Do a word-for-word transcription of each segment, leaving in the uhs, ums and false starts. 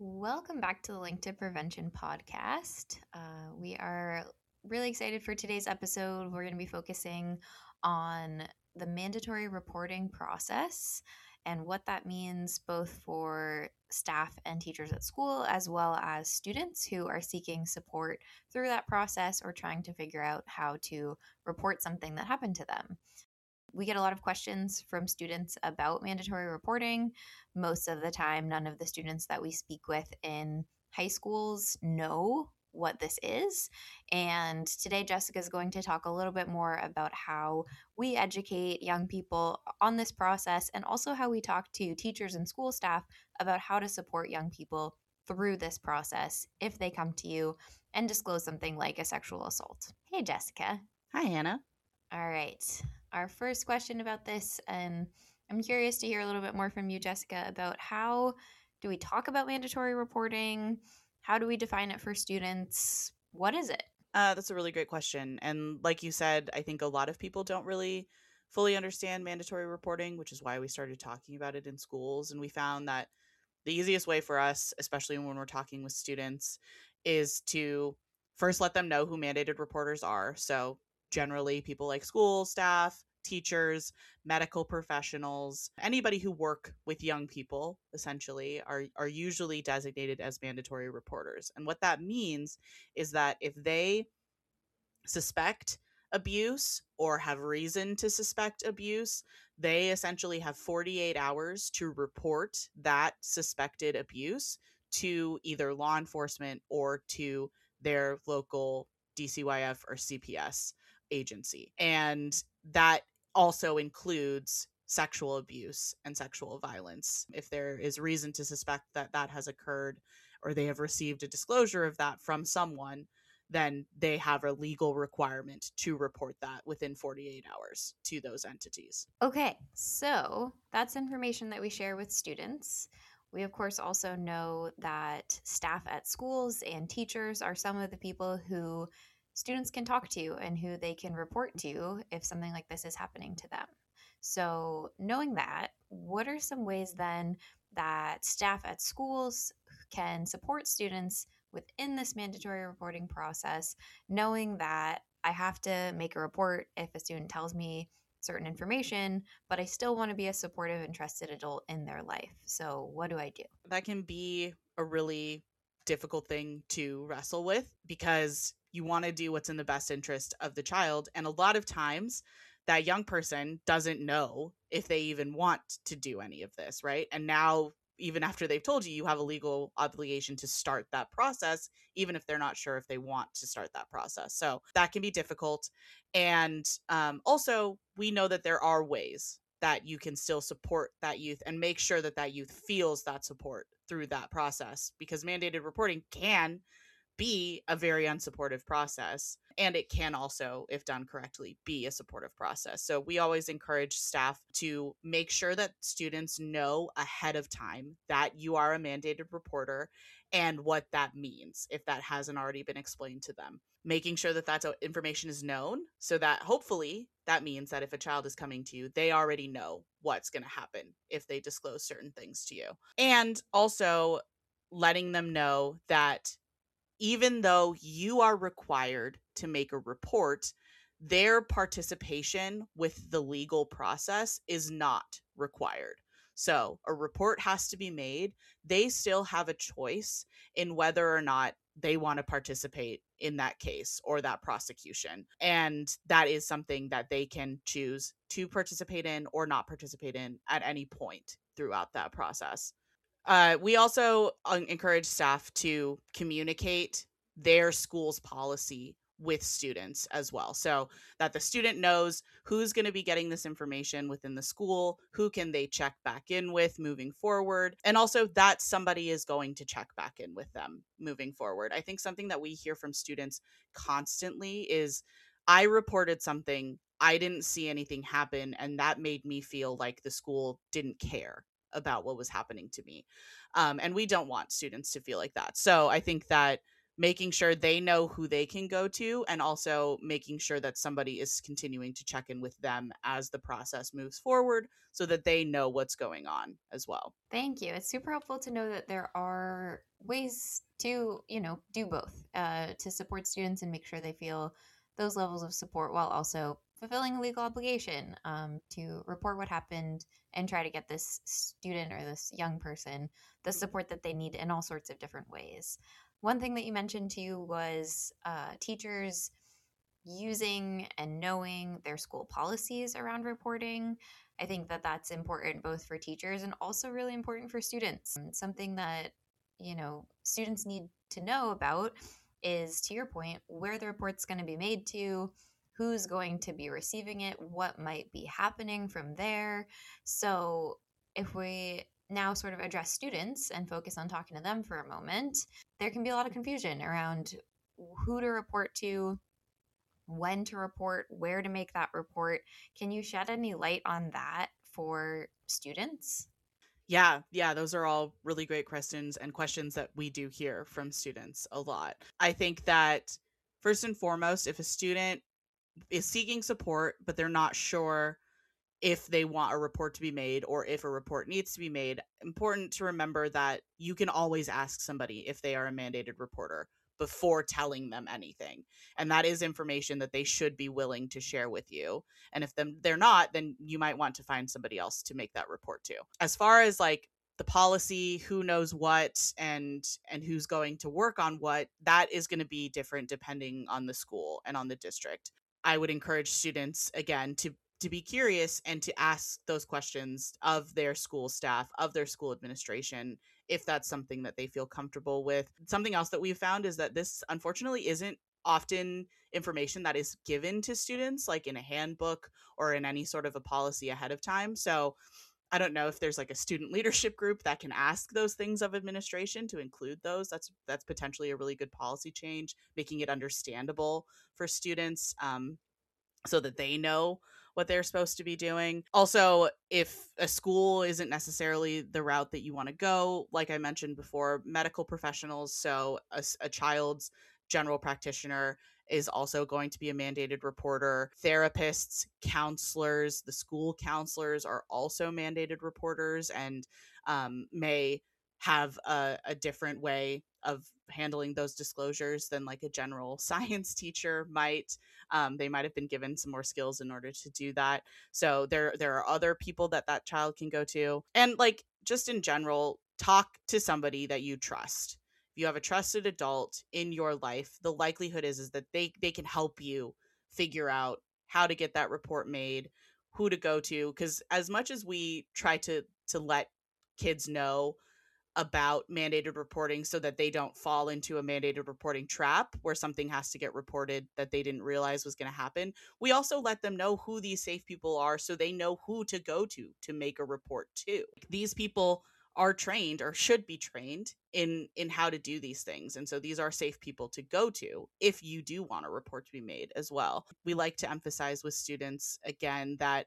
Welcome back to the Link to Prevention podcast. Uh, we are really excited for today's episode. We're going to be focusing on the mandatory reporting process and what that means both for staff and teachers at school, as well as students who are seeking support through that process or trying to figure out how to report something that happened to them. We get a lot of questions from students about mandatory reporting. Most of the time, none of the students that we speak with in high schools know what this is. And today, Jessica is going to talk a little bit more about how we educate young people on this process and also how we talk to teachers and school staff about how to support young people through this process if they come to you and disclose something like a sexual assault. Hey, Jessica. Hi, Hannah. All right. Our first question about this, and I'm curious to hear a little bit more from you, Jessica, about how do we talk about mandatory reporting? How do we define it for students? What is it? Uh, that's a really great question. And like you said, I think a lot of people don't really fully understand mandatory reporting, which is why we started talking about it in schools. And we found that the easiest way for us, especially when we're talking with students, is to first let them know who mandated reporters are. So, generally, people like school staff, teachers, medical professionals, anybody who work with young people, essentially, are, are usually designated as mandatory reporters. And what that means is that if they suspect abuse or have reason to suspect abuse, they essentially have forty-eight hours to report that suspected abuse to either law enforcement or to their local D C Y F or C P S agency. And that also includes sexual abuse and sexual violence. If there is reason to suspect that that has occurred or they have received a disclosure of that from someone, then they have a legal requirement to report that within forty-eight hours to those entities. Okay, so that's information that we share with students. We, of course, also know that staff at schools and teachers are some of the people who students can talk to and who they can report to if something like this is happening to them. So, knowing that, what are some ways then that staff at schools can support students within this mandatory reporting process, knowing that I have to make a report if a student tells me certain information, but I still want to be a supportive and trusted adult in their life. So, what do I do? That can be a really difficult thing to wrestle with because you want to do what's in the best interest of the child. And a lot of times, that young person doesn't know if they even want to do any of this, right? And now, even after they've told you, you have a legal obligation to start that process, even if they're not sure if they want to start that process. So that can be difficult. And um, also, we know that there are ways that you can still support that youth and make sure that that youth feels that support through that process, because mandated reporting can be a very unsupportive process, and it can also, if done correctly, be a supportive process. So we always encourage staff to make sure that students know ahead of time that you are a mandated reporter and what that means if that hasn't already been explained to them, making sure that that information is known, so that hopefully that means that if a child is coming to you, they already know what's going to happen if they disclose certain things to you. And also letting them know that even though you are required to make a report, their participation with the legal process is not required. So a report has to be made. They still have a choice in whether or not they want to participate in that case or that prosecution. And that is something that they can choose to participate in or not participate in at any point throughout that process. Uh, we also uh, encourage staff to communicate their school's policy with students as well, so that the student knows who's going to be getting this information within the school, who can they check back in with moving forward, and also that somebody is going to check back in with them moving forward. I think something that we hear from students constantly is, I reported something, I didn't see anything happen, and that made me feel like the school didn't care about what was happening to me. Um, and we don't want students to feel like that. So I think that making sure they know who they can go to, and also making sure that somebody is continuing to check in with them as the process moves forward so that they know what's going on as well. Thank you. It's super helpful to know that there are ways to, you know, do both uh, to support students and make sure they feel those levels of support while also fulfilling a legal obligation um, to report what happened and try to get this student or this young person the support that they need in all sorts of different ways. One thing that you mentioned too was uh, teachers using and knowing their school policies around reporting. I think that that's important both for teachers and also really important for students. Um, Something that, you know, students need to know about is, to your point, where the report's going to be made to, who's going to be receiving it, what might be happening from there. So if we now sort of address students and focus on talking to them for a moment, there can be a lot of confusion around who to report to, when to report, where to make that report. Can you shed any light on that for students? Yeah, yeah, those are all really great questions and questions that we do hear from students a lot. I think that first and foremost, if a student is seeking support, but they're not sure if they want a report to be made or if a report needs to be made, important to remember that you can always ask somebody if they are a mandated reporter before telling them anything. And that is information that they should be willing to share with you. And if them they're not, then you might want to find somebody else to make that report to. As far as like the policy, who knows what, and and who's going to work on what, that is going to be different depending on the school and on the district. I would encourage students again to to be curious and to ask those questions of their school staff, of their school administration, if that's something that they feel comfortable with. Something else that we've found is that this unfortunately isn't often information that is given to students like in a handbook or in any sort of a policy ahead of time. So I don't know if there's like a student leadership group that can ask those things of administration to include those. That's that's potentially a really good policy change, making it understandable for students. Um, so that they know what they're supposed to be doing. Also, if a school isn't necessarily the route that you want to go, like I mentioned before, medical professionals, so a, a child's general practitioner is also going to be a mandated reporter. Therapists, counselors, the school counselors are also mandated reporters and um, may have a, a different way of handling those disclosures than like a general science teacher might. Um, they might have been given some more skills in order to do that. So there there are other people that that child can go to, and like just in general, talk to somebody that you trust. If you have a trusted adult in your life, the likelihood is is that they they can help you figure out how to get that report made, who to go to, because as much as we try to to let kids know about mandated reporting so that they don't fall into a mandated reporting trap where something has to get reported that they didn't realize was going to happen. We also let them know who these safe people are so they know who to go to to make a report to. These people are trained or should be trained in in how to do these things, and so these are safe people to go to if you do want a report to be made as well. We like to emphasize with students again that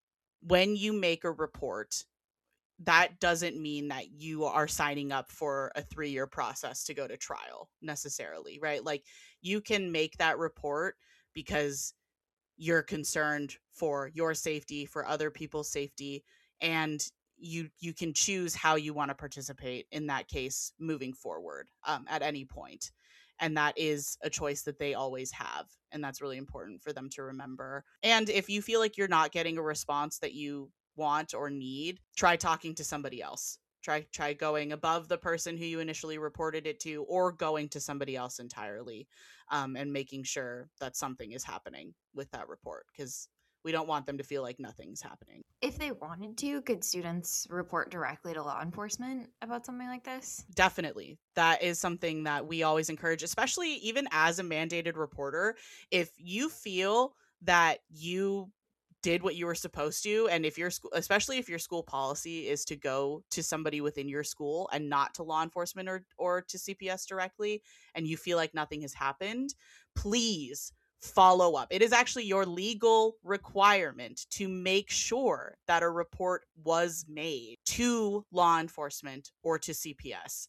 when you make a report, that doesn't mean that you are signing up for a three year process to go to trial necessarily, right? Like you can make that report because you're concerned for your safety, for other people's safety, and you you can choose how you want to participate in that case moving forward um, at any point. And that is a choice that they always have. And that's really important for them to remember. And if you feel like you're not getting a response that you want or need, try talking to somebody else. Try try going above the person who you initially reported it to, or going to somebody else entirely, um, and making sure that something is happening with that report, because we don't want them to feel like nothing's happening. If they wanted to, could students report directly to law enforcement about something like this? Definitely. That is something that we always encourage, especially even as a mandated reporter. If you feel that you did what you were supposed to, and if your school, especially if your school policy is to go to somebody within your school and not to law enforcement or or to C P S directly, and you feel like nothing has happened, please follow up. It is actually your legal requirement to make sure that a report was made to law enforcement or to C P S.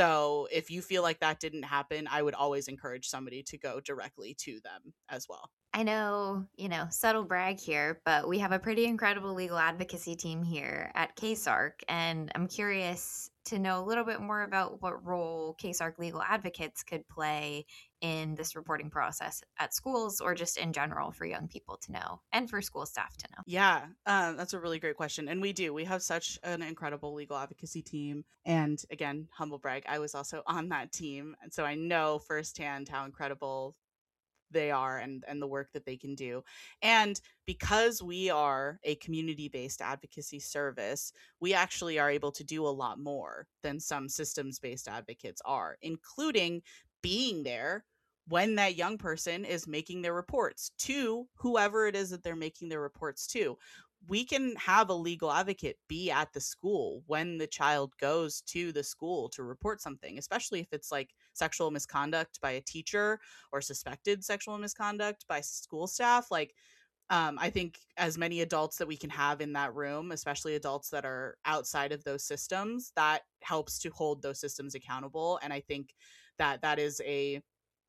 So if you feel like that didn't happen, I would always encourage somebody to go directly to them as well. I know, you know, subtle brag here, but we have a pretty incredible legal advocacy team here at K S A R C, and I'm curious to know a little bit more about what role K S A R C legal advocates could play in this reporting process at schools, or just in general for young people to know and for school staff to know. Yeah, um, that's a really great question. And we do. We have such an incredible legal advocacy team. And again, humble brag, I was also on that team. And so I know firsthand how incredible they are and and the work that they can do. And because we are a community-based advocacy service, we actually are able to do a lot more than some systems-based advocates are, including being there when that young person is making their reports to whoever it is that they're making their reports to. We can have a legal advocate be at the school when the child goes to the school to report something, especially if it's like sexual misconduct by a teacher or suspected sexual misconduct by school staff. Like, um, I think as many adults that we can have in that room, especially adults that are outside of those systems, that helps to hold those systems accountable. And I think that that is a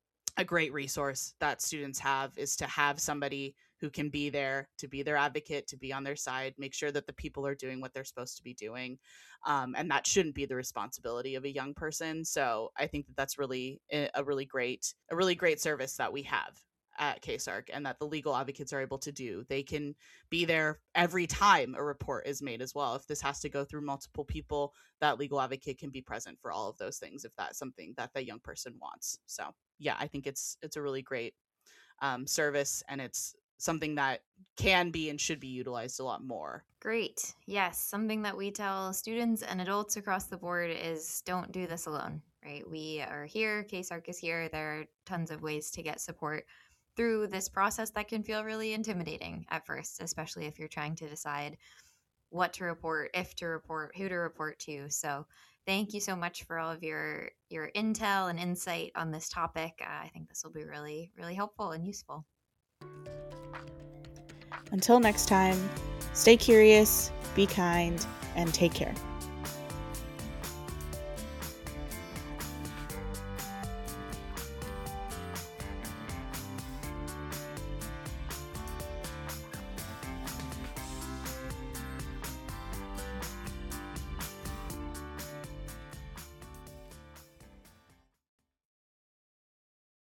a great resource that students have, is to have somebody who can be there, to be their advocate, to be on their side, make sure that the people are doing what they're supposed to be doing. Um, and that shouldn't be the responsibility of a young person. So I think that that's really a really great, a really great service that we have at K S A R C, and that the legal advocates are able to do. They can be there every time a report is made as well. If this has to go through multiple people, that legal advocate can be present for all of those things if that's something that the young person wants. So yeah, I think it's it's a really great um, service, and it's something that can be and should be utilized a lot more. Great. Yes, something that we tell students and adults across the board is don't do this alone, right? We are here, K S A R C is here. There are tons of ways to get support through this process that can feel really intimidating at first, especially if you're trying to decide what to report, if to report, who to report to. So thank you so much for all of your your intel and insight on this topic. Uh, I think this will be really, really helpful and useful. Until next time, stay curious, be kind, and take care.